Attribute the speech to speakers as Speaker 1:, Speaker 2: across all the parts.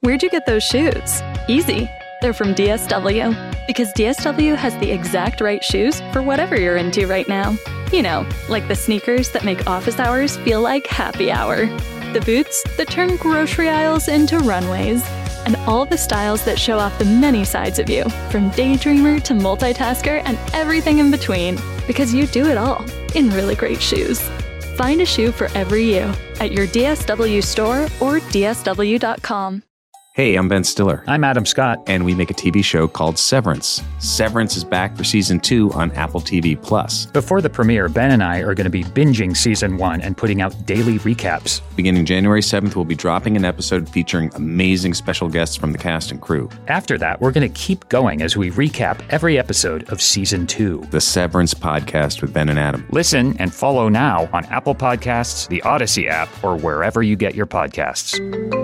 Speaker 1: Where'd you get those shoes? Easy. They're from DSW. Because DSW has the exact right shoes for whatever you're into right now. You know, like the sneakers that make office hours feel like happy hour. The boots that turn grocery aisles into runways. And all the styles that show off the many sides of you, from daydreamer to multitasker and everything in between. Because you do it all in really great shoes. Find a shoe for every you at your DSW store or DSW.com.
Speaker 2: Hey, I'm Ben Stiller.
Speaker 3: I'm Adam Scott.
Speaker 2: And we make a TV show called Severance. Severance is back for Season 2 on Apple TV+.
Speaker 3: Before the premiere, Ben and I are going to be binging Season 1 and putting out daily recaps.
Speaker 2: Beginning January 7th, we'll be dropping an episode featuring amazing special guests from the cast and crew.
Speaker 3: After that, we're going to keep going as we recap every episode of Season 2.
Speaker 2: The Severance Podcast with Ben and Adam.
Speaker 3: Listen and follow now on Apple Podcasts, the Odyssey app, or wherever you get your podcasts.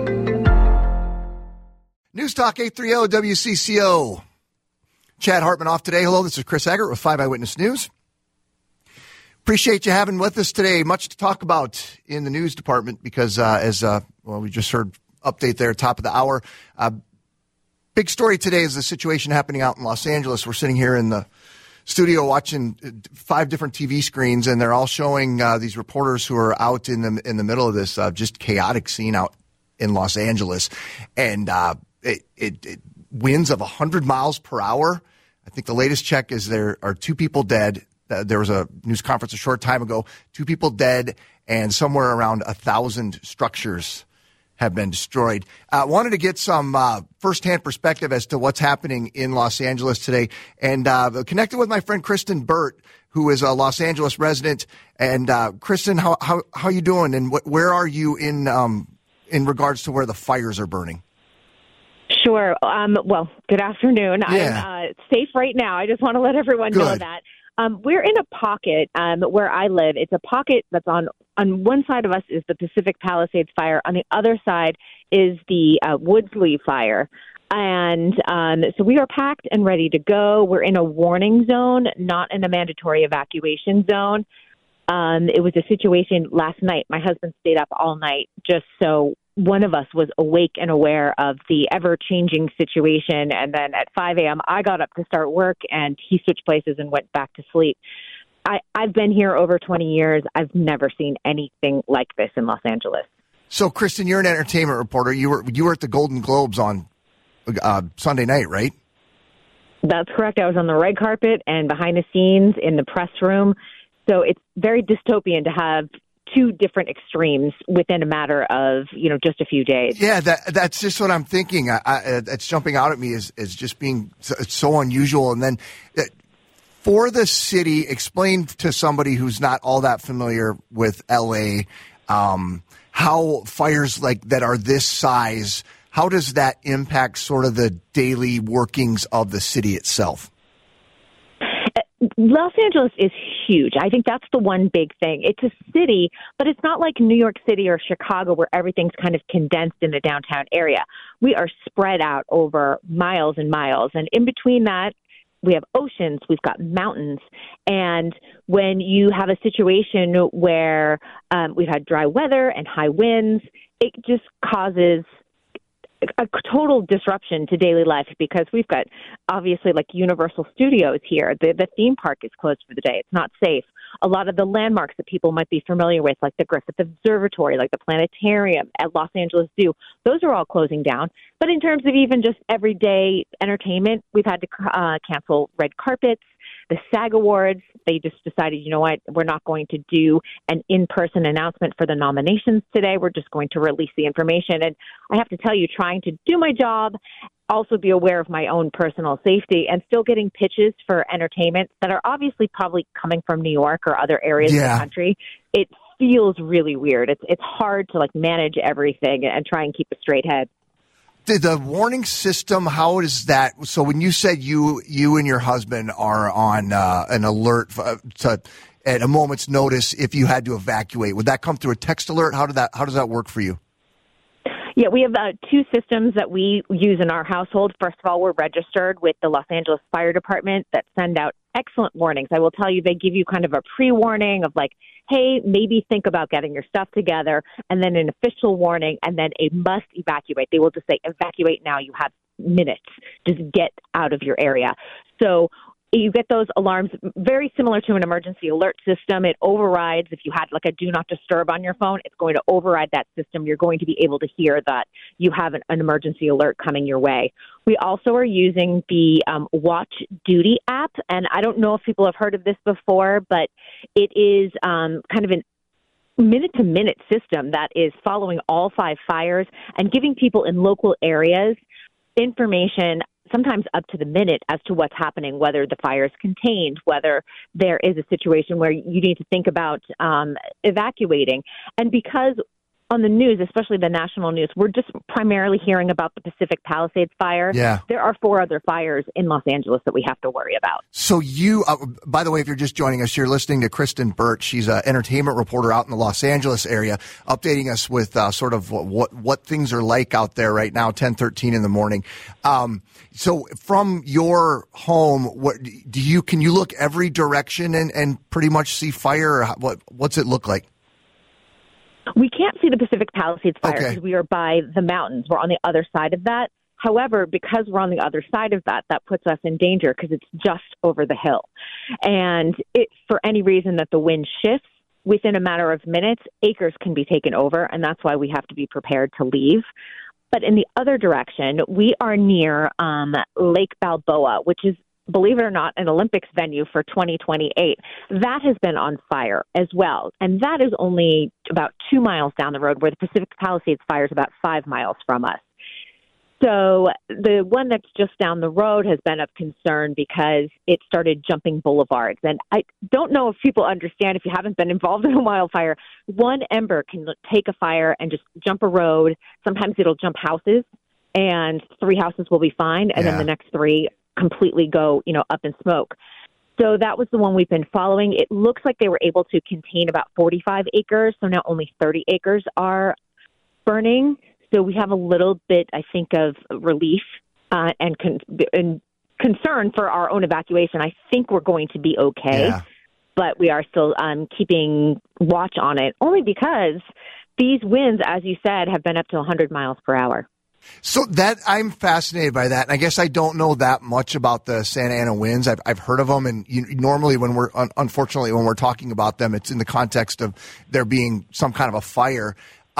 Speaker 4: News Talk 830 WCCO. Chad Hartman off today. Hello, this is Chris Eggert with 5 Eyewitness News. Appreciate you having with us today. Much to talk about in the news department because we just heard update there, top of the hour. Big story today is the situation happening out in Los Angeles. We're sitting here in the studio watching 5 different TV screens, and they're all showing these reporters who are out in the middle of this just chaotic scene out in Los Angeles. And it winds of 100 miles per hour. I think the latest check is there are 2 people dead. There was a news conference a short time ago, 2 people dead, and somewhere around 1,000 structures have been destroyed. Wanted to get some firsthand perspective as to what's happening in Los Angeles today, and connected with my friend Kristen Burt, who is a Los Angeles resident. And Kristen, how you doing? And where are you in regards to where the fires are burning?
Speaker 5: Sure. Well, good afternoon.
Speaker 4: Yeah.
Speaker 5: I'm safe right now. I just want to let everyone know that. We're in a pocket where I live. It's a pocket that's on one side of us is the Pacific Palisades fire. On the other side is the Woodsley fire. And so we are packed and ready to go. We're in a warning zone, not in a mandatory evacuation zone. It was a situation last night. My husband stayed up all night just so one of us was awake and aware of the ever-changing situation. And then at 5 a.m., I got up to start work, and he switched places and went back to sleep. I've been here over 20 years. I've never seen anything like this in Los Angeles.
Speaker 4: So, Kristen, you're an entertainment reporter. You were at the Golden Globes on Sunday night, right?
Speaker 5: That's correct. I was on the red carpet and behind the scenes in the press room. So it's very dystopian to have 2 different extremes within a matter of, just a few days.
Speaker 4: Yeah, that's just what I'm thinking. It's jumping out at me as just being so unusual. And then for the city, explain to somebody who's not all that familiar with L.A., how fires like that are this size, how does that impact sort of the daily workings of the city itself?
Speaker 5: Los Angeles is huge. I think that's the one big thing. It's a city, but it's not like New York City or Chicago where everything's kind of condensed in the downtown area. We are spread out over miles and miles. And in between that, we have oceans, we've got mountains. And when you have a situation where we've had dry weather and high winds, it just causes a total disruption to daily life because we've got obviously like Universal Studios here. The theme park is closed for the day. It's not safe. A lot of the landmarks that people might be familiar with, like the Griffith Observatory, like the planetarium at Los Angeles Zoo, those are all closing down. But in terms of even just everyday entertainment, we've had to cancel red carpets. The SAG Awards, they just decided, you know what, we're not going to do an in-person announcement for the nominations today. We're just going to release the information. And I have to tell you, trying to do my job, also be aware of my own personal safety, and still getting pitches for entertainment that are obviously probably coming from New York or other areas of the country. It feels really weird. It's hard to manage everything and try and keep a straight head.
Speaker 4: The warning system, how is that? So when you said you and your husband are on an alert to at a moment's notice if you had to evacuate, would that come through a text alert? How does that work for you?
Speaker 5: Yeah, we have 2 systems that we use in our household. First of all, we're registered with the Los Angeles Fire Department that send out excellent warnings. I will tell you, they give you kind of a pre-warning of like, hey, maybe think about getting your stuff together, and then an official warning, and then a must evacuate. They will just say, evacuate now. You have minutes. Just get out of your area. So you get those alarms very similar to an emergency alert system. It overrides, if you had like a do not disturb on your phone, it's going to override that system. You're going to be able to hear that you have an emergency alert coming your way. We also are using the Watch Duty app, and I don't know if people have heard of this before, but it is kind of an minute-to-minute system that is following all 5 fires and giving people in local areas information sometimes up to the minute as to what's happening, whether the fire is contained, whether there is a situation where you need to think about evacuating. And because on the news, especially the national news, we're just primarily hearing about the Pacific Palisades fire.
Speaker 4: Yeah.
Speaker 5: There are 4 other fires in Los Angeles that we have to worry about.
Speaker 4: So you, by the way, if you're just joining us, you're listening to Kristen Burt. She's an entertainment reporter out in the Los Angeles area, updating us with sort of what things are like out there right now, 10:13 in the morning. So from your home, can you look every direction and pretty much see fire? Or what's it look like?
Speaker 5: We can't see the Pacific Palisades fire because
Speaker 4: Okay.
Speaker 5: we are by the mountains. We're on the other side of that. However, because we're on the other side of that, that puts us in danger because it's just over the hill. And for any reason that the wind shifts within a matter of minutes, acres can be taken over, and that's why we have to be prepared to leave. But in the other direction, we are near Lake Balboa, which is, believe it or not, an Olympics venue for 2028. That has been on fire as well. And that is only about 2 miles down the road, where the Pacific Palisades fire is about 5 miles from us. So the one that's just down the road has been of concern because it started jumping boulevards. And I don't know if people understand, if you haven't been involved in a wildfire, one ember can take a fire and just jump a road. Sometimes it'll jump houses, and 3 houses will be fine, and then the next 3 completely go, up in smoke. So that was the one we've been following. It looks like they were able to contain about 45 acres. So now only 30 acres are burning. So we have a little bit, I think, of relief and concern for our own evacuation. I think we're going to be okay, but we are still keeping watch on it, only because these winds, as you said, have been up to 100 miles per hour.
Speaker 4: So I'm fascinated by that. And I guess I don't know that much about the Santa Ana winds. I've heard of them, and normally when unfortunately when we're talking about them, it's in the context of there being some kind of a fire.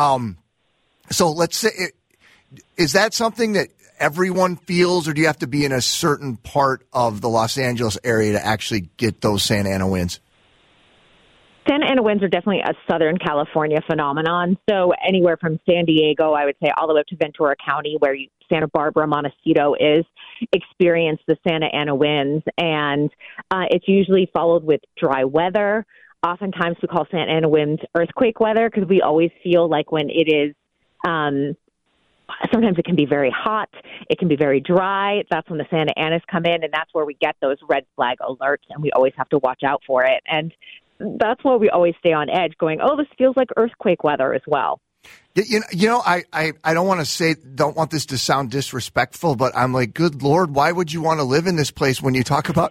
Speaker 4: So let's say, is that something that everyone feels, or do you have to be in a certain part of the Los Angeles area to actually get those Santa Ana winds?
Speaker 5: Santa Ana winds are definitely a Southern California phenomenon. So anywhere from San Diego, I would say, all the way up to Ventura County, where Santa Barbara, Montecito is, experience the Santa Ana winds. And it's usually followed with dry weather. Oftentimes we call Santa Ana winds earthquake weather because we always feel like when it is sometimes it can be very hot. It can be very dry. That's when the Santa Anas come in, and that's where we get those red flag alerts, and we always have to watch out for it. And that's why we always stay on edge going, oh, this feels like earthquake weather as well.
Speaker 4: I don't want this to sound disrespectful, but I'm like, good Lord, why would you want to live in this place when you talk about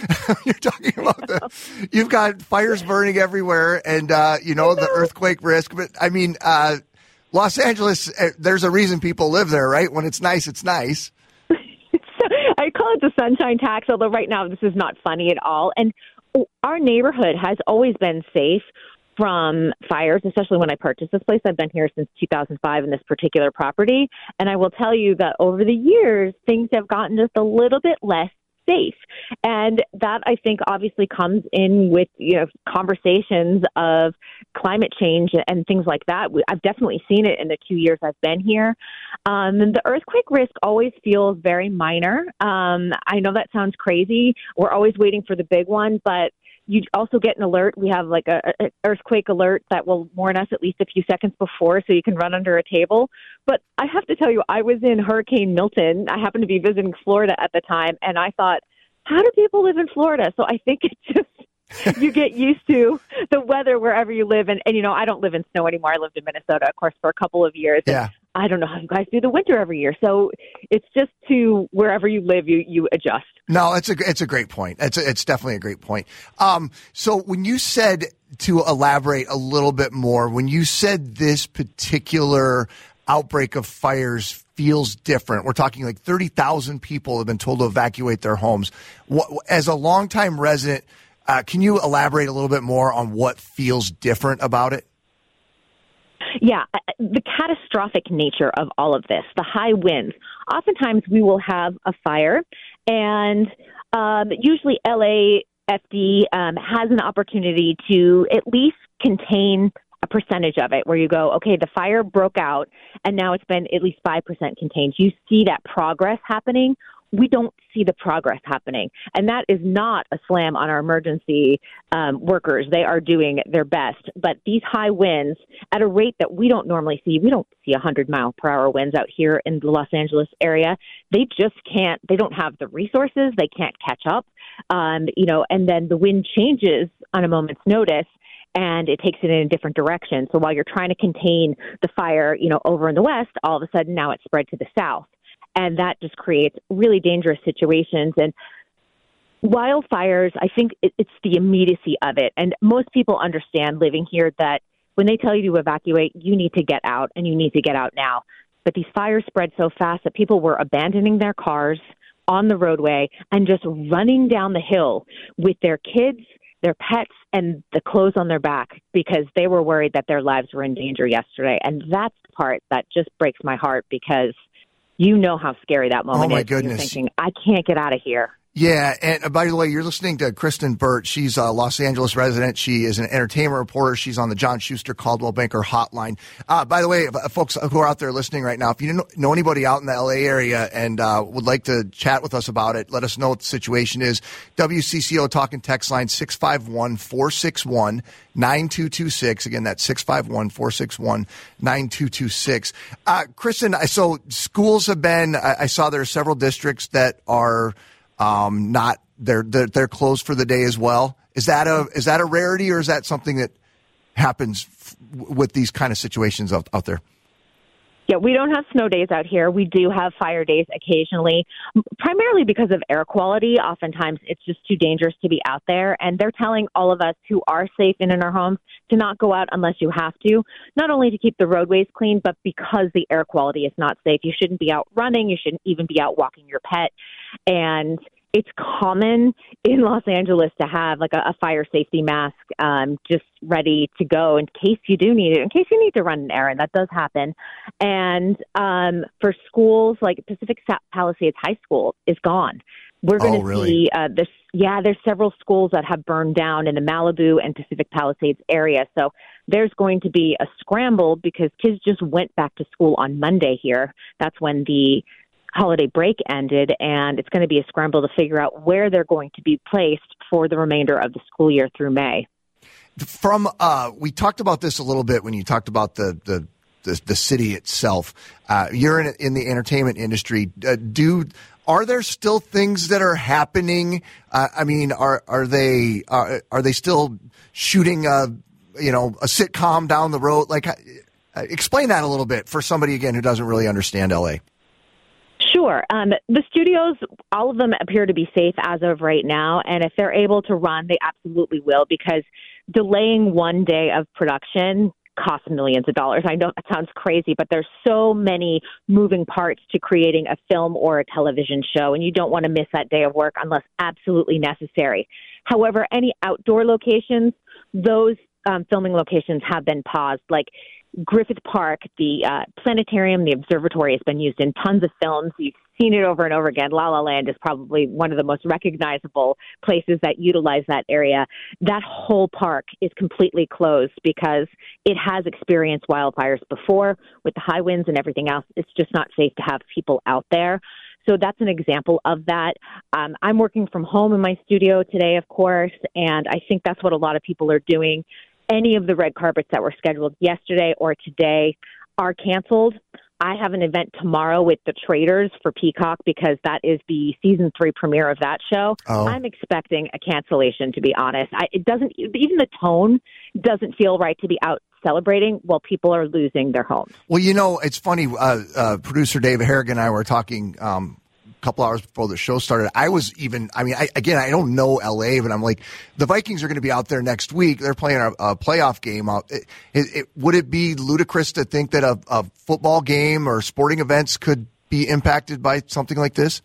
Speaker 4: you've got fires burning everywhere and, the earthquake risk. But I mean, Los Angeles, there's a reason people live there, right? When it's nice, it's nice.
Speaker 5: I call it the sunshine tax, although right now this is not funny at all. And our neighborhood has always been safe from fires, especially when I purchased this place. I've been here since 2005 in this particular property. And I will tell you that over the years, things have gotten just a little bit less safe. And that, I think, obviously comes in with conversations of climate change and things like that. I've definitely seen it in the 2 years I've been here. And the earthquake risk always feels very minor. I know that sounds crazy. We're always waiting for the big one, but you also get an alert. We have like an earthquake alert that will warn us at least a few seconds before, so you can run under a table. But I have to tell you, I was in Hurricane Milton. I happened to be visiting Florida at the time, and I thought, how do people live in Florida? So I think it's just you get used to the weather wherever you live. And I don't live in snow anymore. I lived in Minnesota, of course, for a couple of years.
Speaker 4: Yeah.
Speaker 5: I don't know how you guys do the winter every year. So It's just to wherever you live, you adjust.
Speaker 4: No, it's a great point. It's definitely a great point. So when you said, to elaborate a little bit more, when you said this particular outbreak of fires feels different, we're talking like 30,000 people have been told to evacuate their homes. As a longtime resident, can you elaborate a little bit more on what feels different about it?
Speaker 5: Yeah, the catastrophic nature of all of this, the high winds. Oftentimes we will have a fire, and usually LAFD has an opportunity to at least contain a percentage of it, where you go, okay, the fire broke out, and now it's been at least 5% contained. You see that progress happening. We don't see the progress happening. And that is not a slam on our emergency workers. They are doing their best. But these high winds at a rate that we don't normally see, we don't see 100-mile-per-hour winds out here in the Los Angeles area. They just can't, they don't have the resources. They can't catch up. And then the wind changes on a moment's notice, and it takes it in a different direction. So while you're trying to contain the fire, over in the west, all of a sudden now it's spread to the south. And that just creates really dangerous situations. And wildfires, I think it's the immediacy of it. And most people understand living here that when they tell you to evacuate, you need to get out, and you need to get out now. But these fires spread so fast that people were abandoning their cars on the roadway and just running down the hill with their kids, their pets, and the clothes on their back, because they were worried that their lives were in danger yesterday. And that's the part that just breaks my heart, because you know how scary that moment is.
Speaker 4: Oh, my goodness.
Speaker 5: You're thinking, I can't get out of here.
Speaker 4: Yeah, and by the way, you're listening to Kristen Burt. She's a Los Angeles resident. She is an entertainment reporter. She's on the John Schuster Coldwell Banker hotline. By the way, folks who are out there listening right now, if you know anybody out in the L.A. area and would like to chat with us about it, let us know what the situation is. WCCO talking text line 651-461-9226. Again, that's 651-461-9226. Kristen, so schools have been, I saw there are several districts that are not they're closed for the day as well. Is that a rarity, or is that something that happens with these kind of situations out there?
Speaker 5: Yeah, we don't have snow days out here. We do have fire days occasionally, primarily because of air quality. Oftentimes it's just too dangerous to be out there. And they're telling all of us who are safe in our homes to not go out unless you have to, not only to keep the roadways clean, but because the air quality is not safe. You shouldn't be out running. You shouldn't even be out walking your pet. And it's common in Los Angeles to have like a fire safety mask just ready to go in case you do need it, in case you need to run an errand. That does happen. And for schools, like Pacific Palisades High School is gone. We're going to see there's several schools that have burned down in the Malibu and Pacific Palisades area. So there's going to be a scramble because kids just went back to school on Monday here. That's when the holiday break ended, and it's going to be a scramble to figure out where they're going to be placed for the remainder of the school year through May.
Speaker 4: We talked about this a little bit when you talked about the city itself. You're in the entertainment industry. Are there still things that are happening? Are they still shooting a sitcom down the road? Like, explain that a little bit for somebody again who doesn't really understand LA.
Speaker 5: Sure. The studios, all of them appear to be safe as of right now. And if they're able to run, they absolutely will, because delaying one day of production costs millions of dollars. I know that sounds crazy, but there's so many moving parts to creating a film or a television show, and you don't want to miss that day of work unless absolutely necessary. However, any outdoor locations, those filming locations have been paused. Like Griffith Park, the planetarium, the observatory has been used in tons of films. You've seen it over and over again. La La Land is probably one of the most recognizable places that utilize that area. That whole park is completely closed because it has experienced wildfires before with the high winds and everything else. It's just not safe to have people out there. So that's an example of that. I'm working from home in my studio today, of course, and I think that's what a lot of people are doing. Any of the red carpets that were scheduled yesterday or today are canceled. I have an event tomorrow with The Traitors for Peacock because that is the season 3 premiere of that show. Oh. I'm expecting a cancellation, to be honest. It doesn't, even the tone doesn't feel right to be outside celebrating while people are losing their homes.
Speaker 4: Well, it's funny. Producer Dave Harrigan and I were talking a couple hours before the show started. I don't know LA, but I'm like, the Vikings are going to be out there next week. They're playing a playoff game out. Would it be ludicrous to think that a football game or sporting events could be impacted by something like this?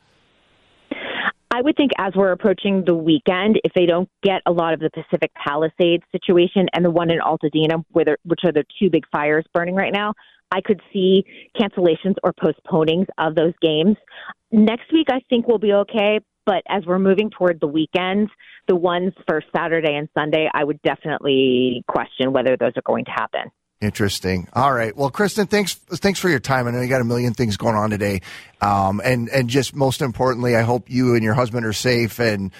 Speaker 5: I would think as we're approaching the weekend, if they don't get a lot of the Pacific Palisades situation and the one in Altadena, which are the two big fires burning right now, I could see cancellations or postponings of those games. Next week, I think we'll be okay. But as we're moving toward the weekends, the ones for Saturday and Sunday, I would definitely question whether those are going to happen.
Speaker 4: Interesting. All right. Well, Kristen, thanks for your time. I know you got a million things going on today. And just most importantly, I hope you and your husband are safe and,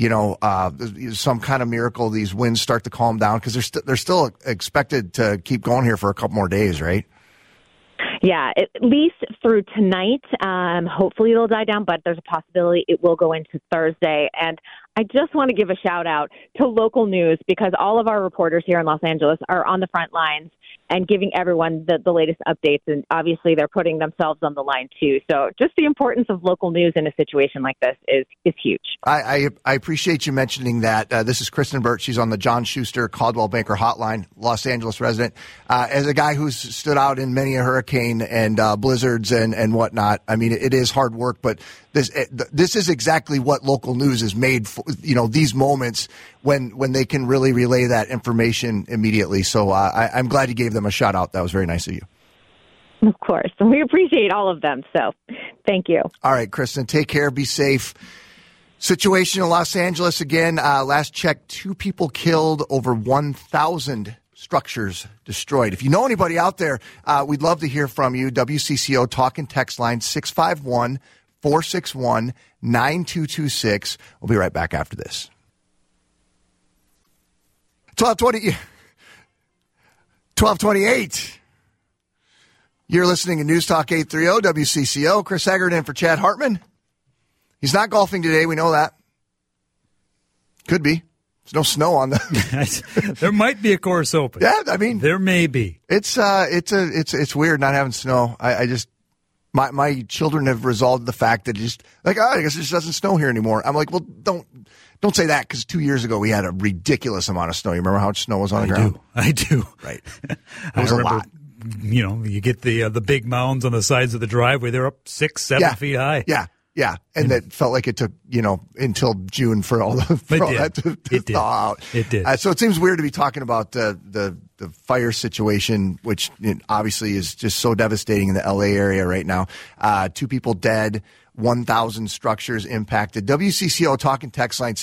Speaker 4: some kind of miracle these winds start to calm down because they're still expected to keep going here for a couple more days, right?
Speaker 5: Yeah, at least through tonight. Hopefully they'll die down, but there's a possibility it will go into Thursday. And I just want to give a shout out to local news because all of our reporters here in Los Angeles are on the front lines and giving everyone the latest updates. And obviously they're putting themselves on the line too. So just the importance of local news in a situation like this is huge.
Speaker 4: I appreciate you mentioning that. This is Kristen Burt. She's on the John Schuster Caldwell Banker Hotline, Los Angeles resident. As a guy who's stood out in many a hurricane and blizzards and whatnot, I mean, it is hard work, but this is exactly what local news is made for, these moments when they can really relay that information immediately. So I'm glad you gave them a shout out. That was very nice of you.
Speaker 5: Of course. And we appreciate all of them. So thank you.
Speaker 4: All right, Kristen, take care. Be safe. Situation in Los Angeles again. Last check, 2 people killed, over 1,000 structures destroyed. If you know anybody out there, we'd love to hear from you. WCCO talk and text line 651-461-9226. We'll be right back after this. 1228. You're listening to News Talk 830 WCCO. Chris Eggert in for Chad Hartman. He's not golfing today. We know that. Could be. There's no snow on the.
Speaker 6: There might be a course open.
Speaker 4: Yeah, I mean,
Speaker 6: there may be.
Speaker 4: It's weird not having snow. I just my children have resolved the fact that I guess it just doesn't snow here anymore. I'm like, well, don't say that because 2 years ago we had a ridiculous amount of snow. You remember how much snow was on the ground?
Speaker 6: I do.
Speaker 4: Right. It was a lot.
Speaker 6: You get the big mounds on the sides of the driveway. They're up 6-7 feet high.
Speaker 4: Yeah. And that felt like it took, until June for all that to thaw out.
Speaker 6: It did.
Speaker 4: So it seems weird to be talking about the fire situation, which obviously is just so devastating in the LA area right now. 2 people dead, 1,000 structures impacted. WCCO talk and text line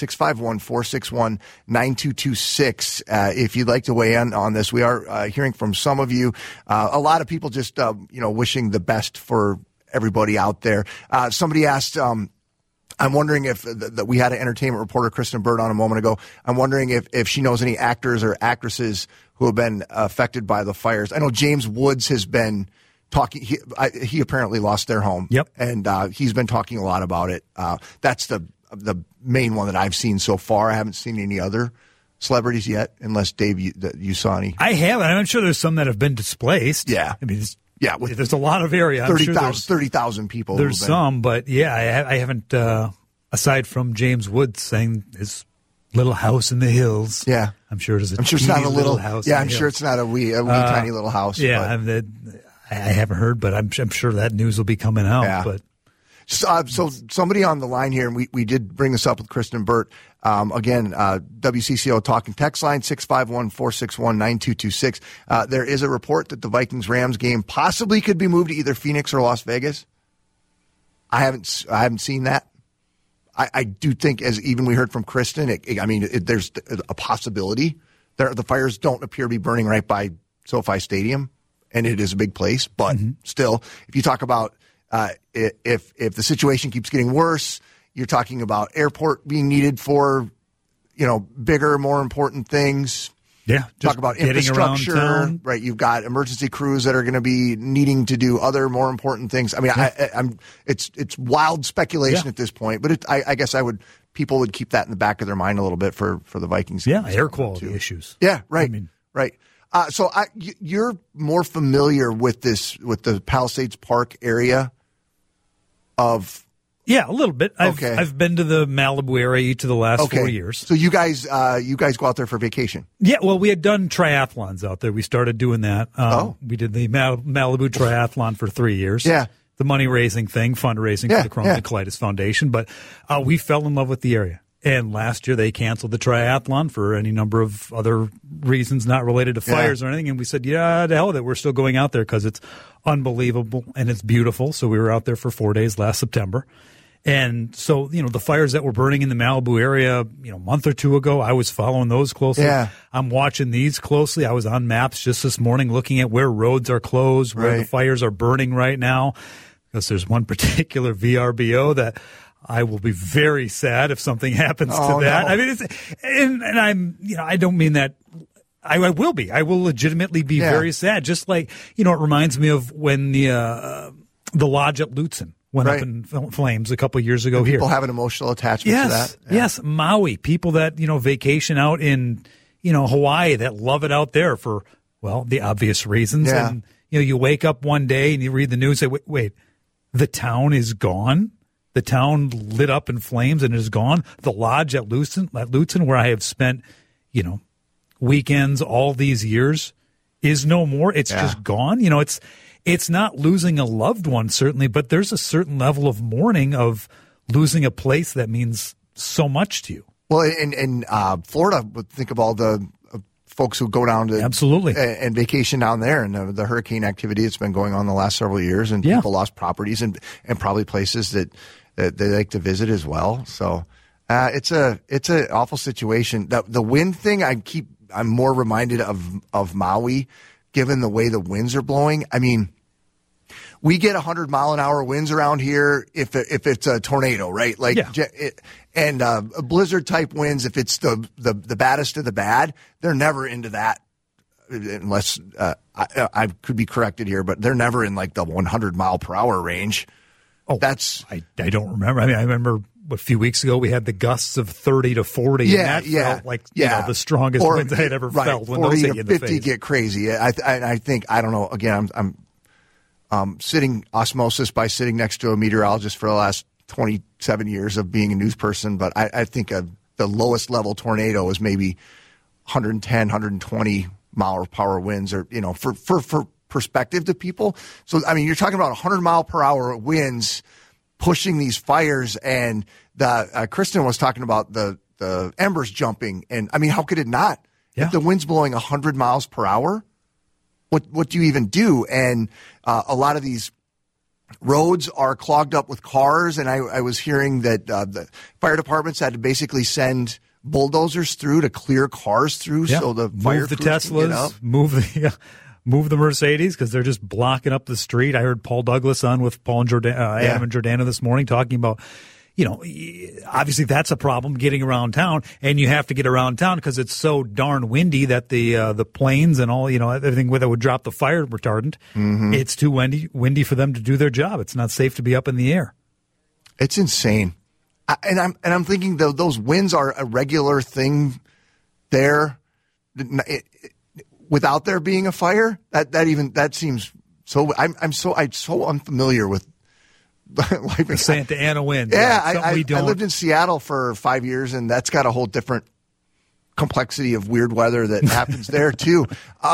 Speaker 4: 651-461-9226. If you'd like to weigh in on this, we are hearing from some of you. A lot of people just, wishing the best for everybody out there. Somebody asked, I'm wondering if we had an entertainment reporter, Kristen Burt, on a moment ago. I'm wondering if she knows any actors or actresses who have been affected by the fires. I know James Woods has been talking. He apparently lost their home.
Speaker 6: Yep.
Speaker 4: And he's been talking a lot about it. That's the main one that I've seen so far. I haven't seen any other celebrities yet, unless, Dave, you saw any.
Speaker 6: I haven't. I'm sure there's some that have been displaced.
Speaker 4: Yeah.
Speaker 6: I mean, there's a lot of area.
Speaker 4: 30,000 people.
Speaker 6: There's some, but I haven't, aside from James Woods saying his little house in the hills.
Speaker 4: Yeah.
Speaker 6: I'm sure it's
Speaker 4: not a
Speaker 6: little house.
Speaker 4: Yeah, I'm sure it's not a wee tiny little house.
Speaker 6: Yeah, I haven't heard, but I'm sure that news will be coming out.
Speaker 4: Yeah.
Speaker 6: But
Speaker 4: so somebody on the line here, and we did bring this up with Kristen Burt. Again, WCCO talk and text line 651-461-9226. There is a report that the Vikings-Rams game possibly could be moved to either Phoenix or Las Vegas. I haven't seen that. I do think, as even we heard from Kristen, there's a possibility. The fires don't appear to be burning right by SoFi Stadium, and it is a big place. But still, if you talk about if the situation keeps getting worse, you're talking about airport being needed for, bigger, more important things.
Speaker 6: Yeah.
Speaker 4: Talk about infrastructure, right? You've got emergency crews that are going to be needing to do other more important things. I mean, it's wild speculation at this point, but I guess people would keep that in the back of their mind a little bit for the Vikings.
Speaker 6: Yeah. Air quality issues.
Speaker 4: Yeah. Right. Right. So you're more familiar with the Palisades Park area of.
Speaker 6: Yeah, a little bit. I've been to the Malibu area each of the last 4 years.
Speaker 4: So you guys go out there for vacation?
Speaker 6: Yeah, well, we had done triathlons out there. We started doing that. We did the Malibu Triathlon for 3 years.
Speaker 4: Yeah.
Speaker 6: The money-raising thing, fundraising for the Crohn's and Colitis Foundation. But we fell in love with the area. And last year they canceled the triathlon for any number of other reasons not related to fires or anything. And we said, to hell with it. We're still going out there because it's unbelievable and it's beautiful. So we were out there for 4 days last September. And so, the fires that were burning in the Malibu area, a month or two ago, I was following those closely.
Speaker 4: Yeah.
Speaker 6: I'm watching these closely. I was on maps just this morning looking at where roads are closed, where the fires are burning right now. Because there's one particular VRBO that I will be very sad if something happens to that. No. I mean, I don't mean that. I will be. I will legitimately be very sad. Just like, it reminds me of when the lodge at Lutsen went up in flames a couple of years ago. People
Speaker 4: have an emotional attachment to that.
Speaker 6: Yes, Maui. People that, vacation out in, Hawaii that love it out there for, the obvious reasons.
Speaker 4: Yeah.
Speaker 6: And, you wake up one day and you read the news and say, wait, the town is gone? The town lit up in flames and is gone? The lodge at Lutsen, where I have spent, weekends all these years, is no more. It's just gone. It's not losing a loved one, certainly, but there's a certain level of mourning of losing a place that means so much to you.
Speaker 4: Well, in Florida, think of all the folks who go down to and vacation down there, and the hurricane activity that's been going on the last several years, and people lost properties and probably places that they like to visit as well. So it's an awful situation. The wind thing, I'm more reminded of Maui, given the way the winds are blowing. I mean, we get 100-mile-an-hour winds around here if it's a tornado, right? And blizzard-type winds, if it's the baddest of the bad, they're never into that unless I could be corrected here, but they're never in like the 100-mile-per-hour range.
Speaker 6: Oh, I don't remember. I mean, I remember a few weeks ago we had the gusts of 30 to 40. And that felt like the strongest winds I had ever felt. When
Speaker 4: 40
Speaker 6: those hit
Speaker 4: to
Speaker 6: you in the
Speaker 4: 50
Speaker 6: face.
Speaker 4: get crazy. I think, I don't know, again, I'm sitting osmosis by sitting next to a meteorologist for the last 27 years of being a news person, but I think the lowest level tornado is maybe 110, 120 mile per hour winds, or for perspective to people. So I mean, you're talking about 100 mile per hour winds pushing these fires, and Kristen was talking about the embers jumping, and I mean, how could it not? If the wind's blowing 100 miles per hour, what do you even do? And a lot of these roads are clogged up with cars, and I was hearing that the fire departments had to basically send bulldozers through to clear cars through, so the fire
Speaker 6: move the
Speaker 4: crews
Speaker 6: Teslas,
Speaker 4: can get up.
Speaker 6: move the Mercedes because they're just blocking up the street. I heard Paul Douglas on with Paul and Adam and Jordana this morning talking about, obviously that's a problem getting around town, and you have to get around town because it's so darn windy that the planes and all, everything that would drop the fire retardant, it's too windy for them to do their job. It's not safe to be up in the air.
Speaker 4: It's insane. I'm thinking those winds are a regular thing there without there being a fire. That seems so. I'm so unfamiliar with
Speaker 6: the Santa Ana wind.
Speaker 4: Yeah, I lived in Seattle for 5 years, and that's got a whole different complexity of weird weather that happens there too.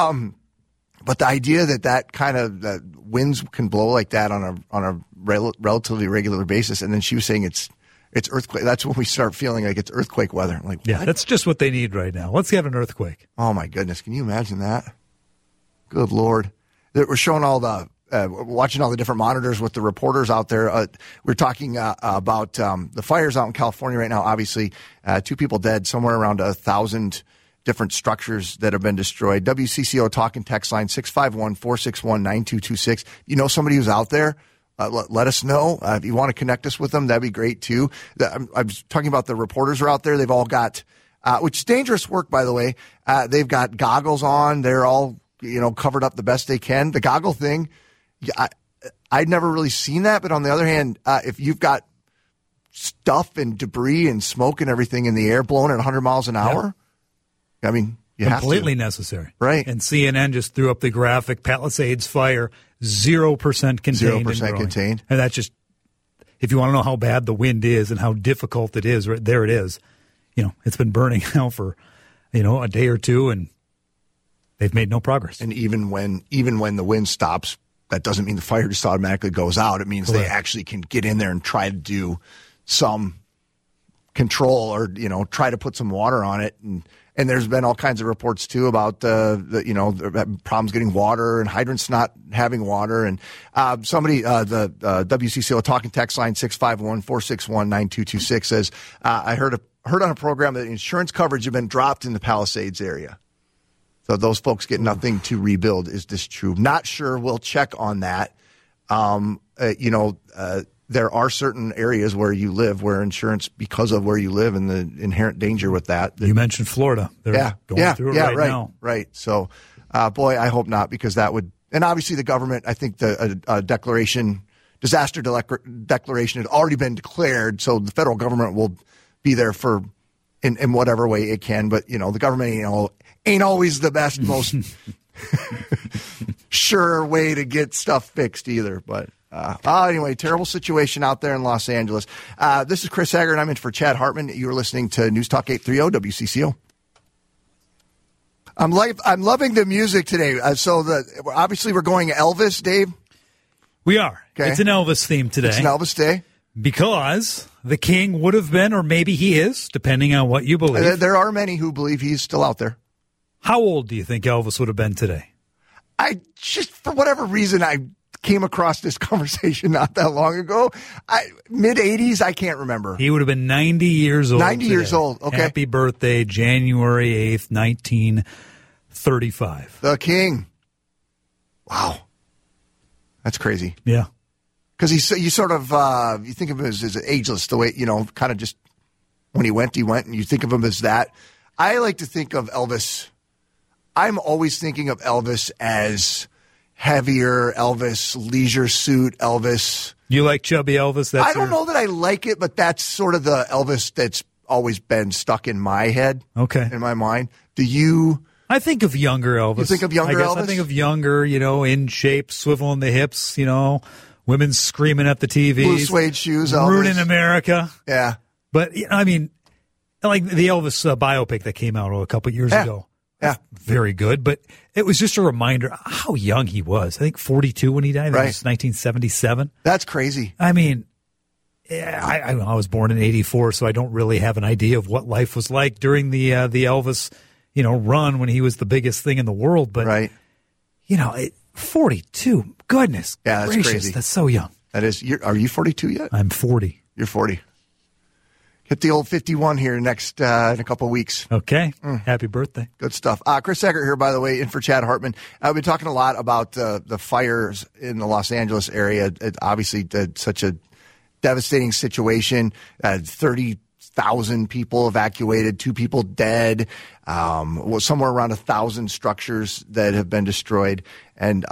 Speaker 4: But the idea that kind of that winds can blow like that on a relatively regular basis, and then she was saying it's earthquake. That's when we start feeling like it's earthquake weather. I'm like, what?
Speaker 6: That's just what they need right now. Let's get an earthquake.
Speaker 4: Oh my goodness, can you imagine that? Good Lord, we're showing all the. Watching all the different monitors with the reporters out there. We're talking about the fires out in California right now. Obviously, 2 people dead, somewhere around 1,000 different structures that have been destroyed. WCCO talk and text line 651-461-9226. You know somebody who's out there? Let us know. If you want to connect us with them, that'd be great too. I was talking about the reporters are out there. They've all got, which is dangerous work, by the way. They've got goggles on. They're all covered up the best they can. The goggle thing. Yeah, I'd never really seen that, but on the other hand, if you've got stuff and debris and smoke and everything in the air blowing at 100 miles an hour, I mean,
Speaker 6: Completely necessary.
Speaker 4: Right.
Speaker 6: And CNN just threw up the graphic, Palisades fire, 0% contained.
Speaker 4: 0% contained.
Speaker 6: And that's just, if you want to know how bad the wind is and how difficult it is, right there it is. It's been burning now for, a day or two, and they've made no progress.
Speaker 4: And even when the wind stops, that doesn't mean the fire just automatically goes out. It means Correct. They actually can get in there and try to do some control or, try to put some water on it. And there's been all kinds of reports, too, about the problems getting water and hydrants not having water. And somebody, the WCCO talking text line 651-461-9226 says, I heard on a program that insurance coverage had been dropped in the Palisades area. So those folks get nothing to rebuild. Is this true? Not sure. We'll check on that. There are certain areas where you live where insurance, because of where you live and the inherent danger with that.
Speaker 6: You mentioned Florida. They're going through it right now.
Speaker 4: Right. So, boy, I hope not, because that would – and obviously the government, I think the disaster declaration had already been declared, so the federal government will be there for in whatever way it can. But, the government ain't always the best, most sure way to get stuff fixed either, but – anyway, terrible situation out there in Los Angeles. This is Chris Egert, and I'm in for Chad Hartman. You're listening to News Talk 830 WCCO. I'm loving the music today. Obviously we're going Elvis, Dave.
Speaker 6: We are.
Speaker 4: Okay.
Speaker 6: It's an Elvis theme today.
Speaker 4: It's an Elvis day.
Speaker 6: Because the king would have been, or maybe he is, depending on what you believe.
Speaker 4: There are many who believe he's still out there.
Speaker 6: How old do you think Elvis would have been today?
Speaker 4: For whatever reason, I came across this conversation not that long ago. Mid-'80s, I can't remember.
Speaker 6: He would have been 90 years old.
Speaker 4: 90 years old, okay.
Speaker 6: Happy birthday, January 8th, 1935.
Speaker 4: The king. Wow. That's crazy.
Speaker 6: Yeah.
Speaker 4: Because you sort of, you think of him as ageless, the way, kind of just when he went, and you think of him as that. I like to think of Elvis. I'm always thinking of Elvis as heavier Elvis, leisure suit Elvis.
Speaker 6: You like chubby Elvis?
Speaker 4: I don't know that I like it, but that's sort of the Elvis that's always been stuck in my head.
Speaker 6: Okay.
Speaker 4: In my mind. Do you?
Speaker 6: I think of younger Elvis.
Speaker 4: You think of younger Elvis?
Speaker 6: I think of younger, in shape, swiveling the hips, women screaming at the TVs.
Speaker 4: Blue suede shoes, Elvis.
Speaker 6: Ruining America.
Speaker 4: Yeah.
Speaker 6: But, like the Elvis biopic that came out a couple years ago.
Speaker 4: Yeah.
Speaker 6: Very good. But it was just a reminder how young he was. I think 42 when he died. That was 1977.
Speaker 4: That's crazy.
Speaker 6: I was born in 84, so I don't really have an idea of what life was like during the Elvis, run when he was the biggest thing in the world. But, 42, goodness
Speaker 4: that's
Speaker 6: gracious,
Speaker 4: crazy.
Speaker 6: That's so young.
Speaker 4: That is. Are you 42 yet?
Speaker 6: I'm 40.
Speaker 4: You're 40. Hit the old 51 here in a couple of weeks.
Speaker 6: Okay. Happy birthday.
Speaker 4: Good stuff. Chris Egert here, by the way, in for Chad Hartman. We've been talking a lot about the fires in the Los Angeles area. Obviously, such a devastating situation. 30,000 people evacuated, 2 people dead, somewhere around 1,000 structures that have been destroyed. And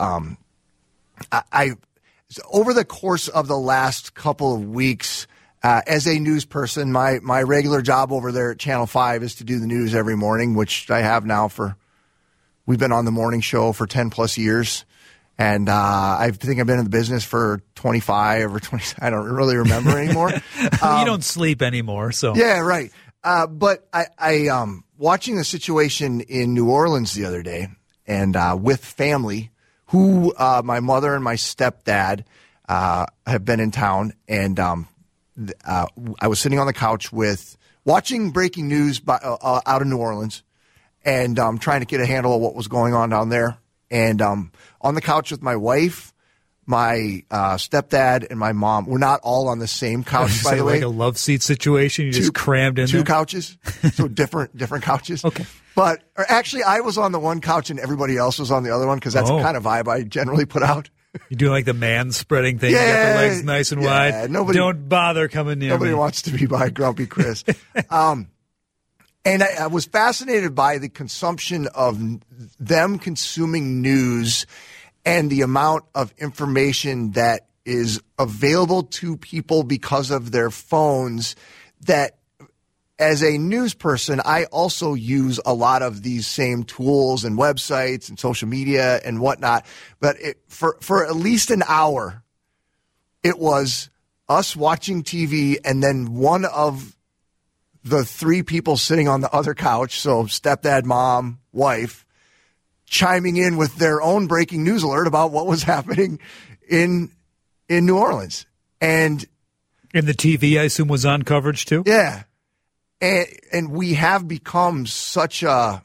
Speaker 4: over the course of the last couple of weeks, as a news person, my regular job over there at Channel 5 is to do the news every morning, which I have now we've been on the morning show for 10 plus years. And I think I've been in the business for 25 or 20. I don't really remember anymore.
Speaker 6: You don't sleep anymore, so.
Speaker 4: Yeah, right. But I watching the situation in New Orleans the other day, and with family, who my mother and my stepdad have been in town, and I was sitting on the couch watching breaking news out of New Orleans, and trying to get a handle of what was going on down there. And on the couch with my wife, my stepdad, and my mom. We're not all on the same couch, by the way.
Speaker 6: Like a love seat situation? You just crammed in there?
Speaker 4: 2 couches, so different couches.
Speaker 6: Okay.
Speaker 4: But actually, I was on the one couch and everybody else was on the other one, because that's the kind of vibe I generally put out.
Speaker 6: You do like the man spreading thing?
Speaker 4: Yeah,
Speaker 6: you got the legs nice and wide? Don't bother coming near me.
Speaker 4: Nobody wants to be by Grumpy Chris. And I was fascinated by the consumption of them consuming news and the amount of information that is available to people because of their phones, that as a news person, I also use a lot of these same tools and websites and social media and whatnot. But for at least an hour, it was us watching TV and then one of the three people sitting on the other couch, so stepdad, mom, wife, chiming in with their own breaking news alert about what was happening in New Orleans. And
Speaker 6: the TV, I assume, was on coverage too?
Speaker 4: Yeah. And we have become such a,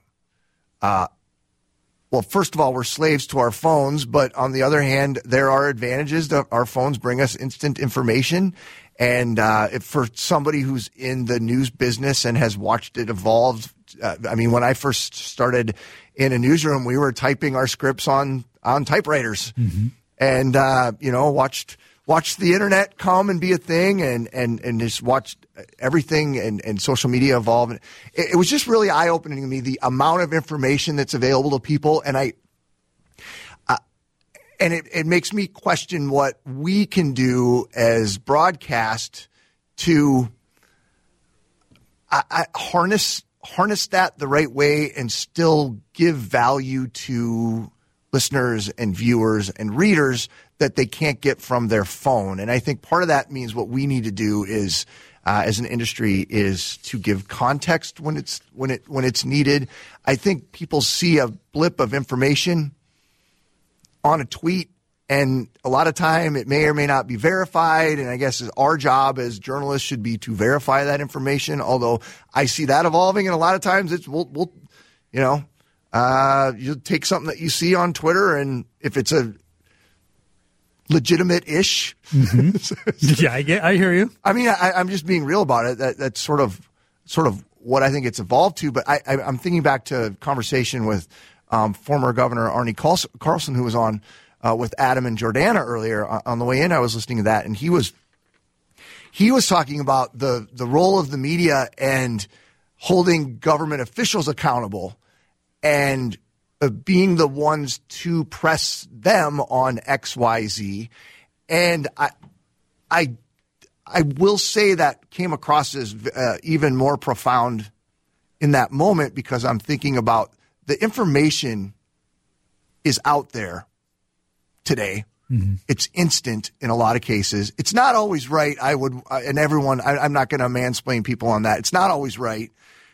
Speaker 4: well, first of all, we're slaves to our phones, but on the other hand, there are advantages that our phones bring us instant information. And for somebody who's in the news business and has watched it evolve, when I first started in a newsroom, we were typing our scripts on typewriters, and watched the internet come and be a thing, and just watched everything and social media evolve. It was just really eye opening to me, the amount of information that's available to people, and it makes me question what we can do as broadcast to harness that the right way and still give value to listeners and viewers and readers that they can't get from their phone. And I think part of that means what we need to do is, as an industry, is to give context when it's needed. I think people see a blip of information on a tweet, and a lot of time it may or may not be verified. And I guess our job as journalists should be to verify that information. Although I see that evolving, and a lot of times you take something that you see on Twitter, and if it's a legitimate-ish.
Speaker 6: Yeah, I hear you.
Speaker 4: I mean, I'm just being real about it. That's sort of what I think it's evolved to. But I'm thinking back to a conversation with former Governor Arnie Carlson, who was on with Adam and Jordana earlier. On the way in, I was listening to that, and he was talking about the role of the media and holding government officials accountable and being the ones to press them on XYZ. And I will say that came across as even more profound in that moment, because I'm thinking about the information is out there today. Mm-hmm. It's instant in a lot of cases. It's not always right. I'm not going to mansplain people on that. It's not always right.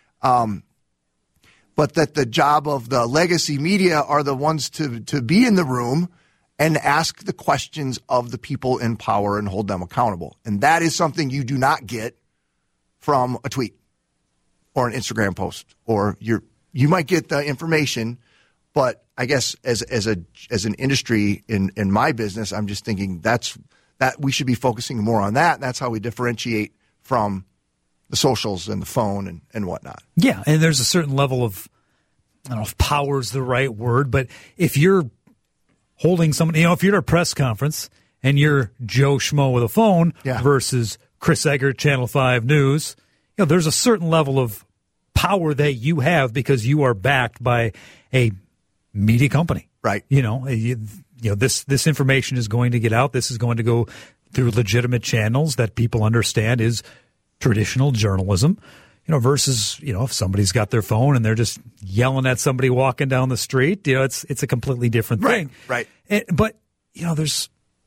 Speaker 4: But that the job of the legacy media are the ones to be in the room and ask the questions of the people in power and hold them accountable. And that is something you do not get from a tweet or an Instagram post. Or you might get the information, but I guess as an industry in my business, I'm just thinking that we should be focusing more on that. And that's how we differentiate from the socials and the phone and whatnot.
Speaker 6: Yeah, and there's a certain level of, I don't know if power is the right word, but if you're holding somebody, if you're at a press conference and you're Joe Schmo with a phone versus Chris Egert, Channel 5 News, there's a certain level of power that you have because you are backed by a media company. Right. This information is going to get out. This is going to go through legitimate channels that people understand is traditional journalism, versus, if somebody's got their phone and they're just yelling at somebody walking down the street, it's a completely different thing.
Speaker 4: Right.
Speaker 6: But there's,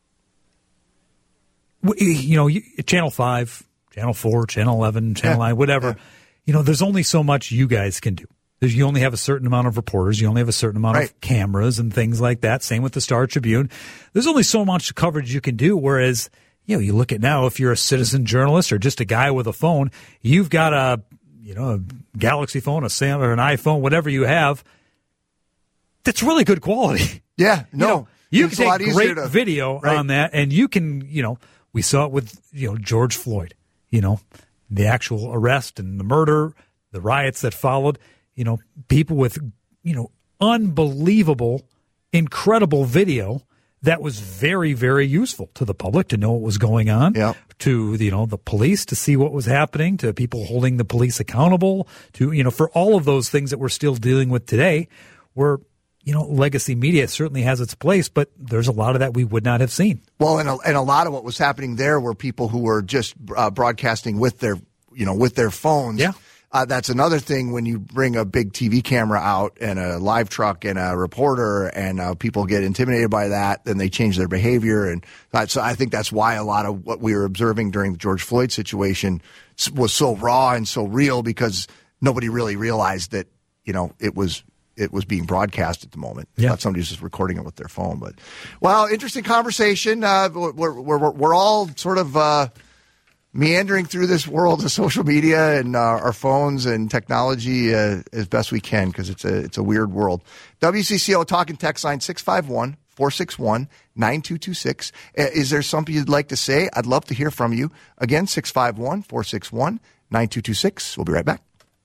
Speaker 6: Channel 5, Channel 4, Channel 11, Channel 9, whatever, there's only so much you guys can do. You only have a certain amount of reporters. You only have a certain amount of cameras and things like that. Same with the Star Tribune. There's only so much coverage you can do, whereas you look at now, if you're a citizen journalist or just a guy with a phone, you've got a Galaxy phone, a Samsung or an iPhone, whatever you have, that's really good quality.
Speaker 4: Yeah, no.
Speaker 6: You can take great video on that, and you can, we saw it with, George Floyd, the actual arrest and the murder, the riots that followed, people with, unbelievable, incredible video that was very, very useful to the public to know what was going on, to the police to see what was happening, to people holding the police accountable, to for all of those things that we're still dealing with today. Where legacy media certainly has its place, but there's a lot of that we would not have seen.
Speaker 4: Well, and a lot of what was happening there were people who were just broadcasting with their with their phones.
Speaker 6: Yeah.
Speaker 4: That's another thing when you bring a big TV camera out and a live truck and a reporter and people get intimidated by that, then they change their behavior. And so I think that's why a lot of what we were observing during the George Floyd situation was so raw and so real, because nobody really realized that, it was being broadcast at the moment.
Speaker 6: Yeah.
Speaker 4: Not somebody was just recording it with their phone. But, well, interesting conversation. We're all sort of meandering through this world of social media and our phones and technology as best we can, because it's a weird world. WCCO talking text line 651-461-9226. Is there something you'd like to say? I'd love to hear from you. Again, 651-461-9226. We'll be right back.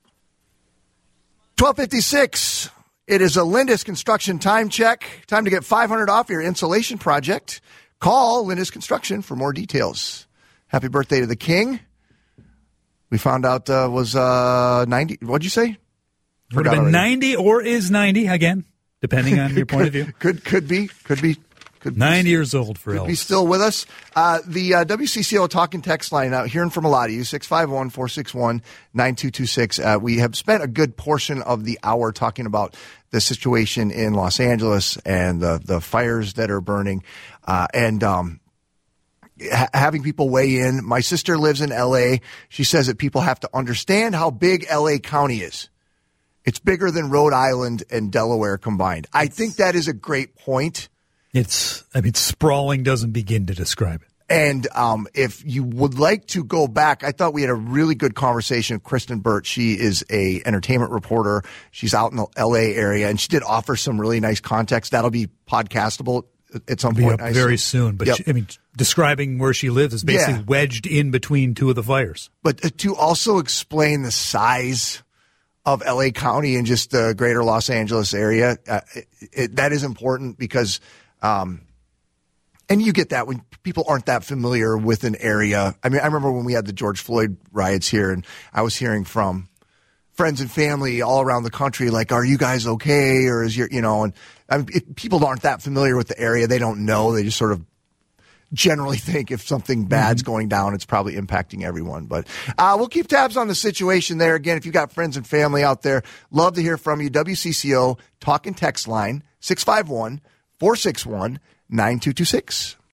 Speaker 4: 12:56. It is a Lindus Construction time check. Time to get $500 off your insulation project. Call Lindus Construction for more details. Happy birthday to the King. We found out was 90. What'd you say?
Speaker 6: Would have been 90 or is 90, again, depending on your point of view.
Speaker 4: Could be.
Speaker 6: 90 years old for Elvis.
Speaker 4: Be still with us. The WCCO talking text line, hearing from a lot of you, 651-461-9226. We have spent a good portion of the hour talking about the situation in Los Angeles and the fires that are burning, and having people weigh in. My sister lives in L.A. She says that people have to understand how big L.A. County is. It's bigger than Rhode Island and Delaware combined. I think that is a great point.
Speaker 6: Sprawling doesn't begin to describe it.
Speaker 4: And if you would like to go back, I thought we had a really good conversation with Kristen Burt. She is a entertainment reporter. She's out in the L.A. area, and she did offer some really nice context. That'll be podcastable at some point.
Speaker 6: Be up very soon. But yep. Describing where she lives is basically wedged in between two of the fires. But
Speaker 4: to also explain the size of L.A. County and just the greater Los Angeles area, that is important because and you get that when people aren't that familiar with an area. I remember when we had the George Floyd riots here, and I was hearing from friends and family all around the country, like, are you guys okay? Or is and if people aren't that familiar with the area, they don't know. They just sort of generally think if something bad's going down, it's probably impacting everyone. But we'll keep tabs on the situation there. Again, if you've got friends and family out there, love to hear from you. WCCO talk and text line 651-461-9226.